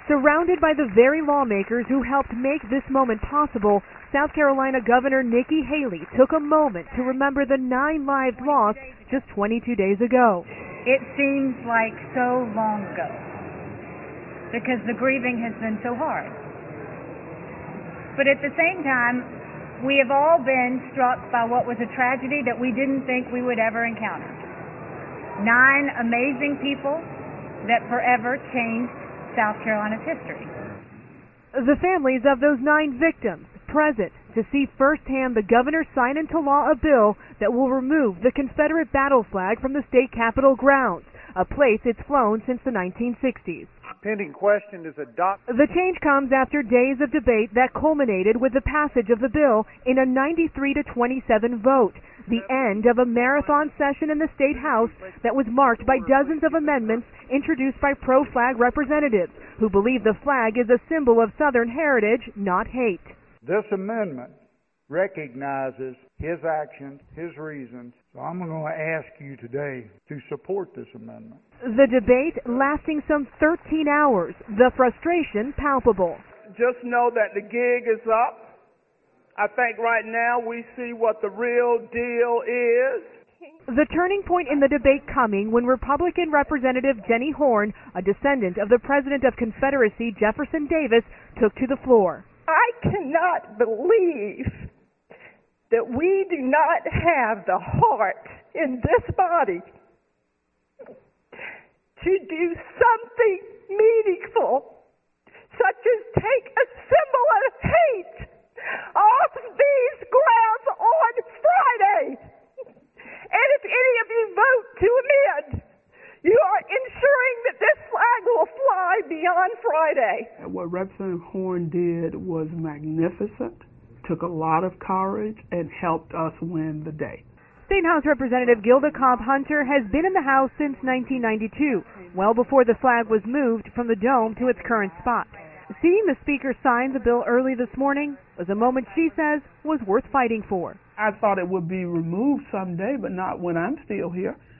Surrounded by the very lawmakers who helped make this moment possible, South Carolina Governor Nikki Haley took a moment to remember the 9 lives lost just 22 days ago. It seems like so long ago because the grieving has been so hard. But at the same time, we have all been struck by what was a tragedy that we didn't think we would ever encounter. 9 amazing people that forever changed South Carolina's history. The families of those 9 victims present to see firsthand the governor sign into law a bill that will remove the Confederate battle flag from the state capitol grounds, a place it's flown since the 1960s. Pending question is adopted. The change comes after days of debate that culminated with the passage of the bill in a 93-27 vote, the end of a marathon session in the State House that was marked by dozens of amendments introduced by pro-flag representatives who believe the flag is a symbol of Southern heritage, not hate. This amendment recognizes his actions, his reasons. So I'm going to ask you today to support this amendment. The debate lasting some 13 hours, the frustration palpable. Just know that the gig is up. I think right now we see what the real deal is. The turning point in the debate coming when Republican Representative Jenny Horn, a descendant of the President of Confederacy Jefferson Davis, took to the floor. I cannot believe that we do not have the heart in this body to do something meaningful, such as take a symbol of hate off these grounds on Friday. And if any of you vote to amend, you are ensuring that this flag will fly beyond Friday. What Representative Horn did was magnificent, took a lot of courage, and helped us win the day. State House Representative Gilda Cobb Hunter has been in the House since 1992, well before the flag was moved from the dome to its current spot. Seeing the Speaker sign the bill early this morning was a moment she says was worth fighting for. I thought it would be removed someday, but not when I'm still here.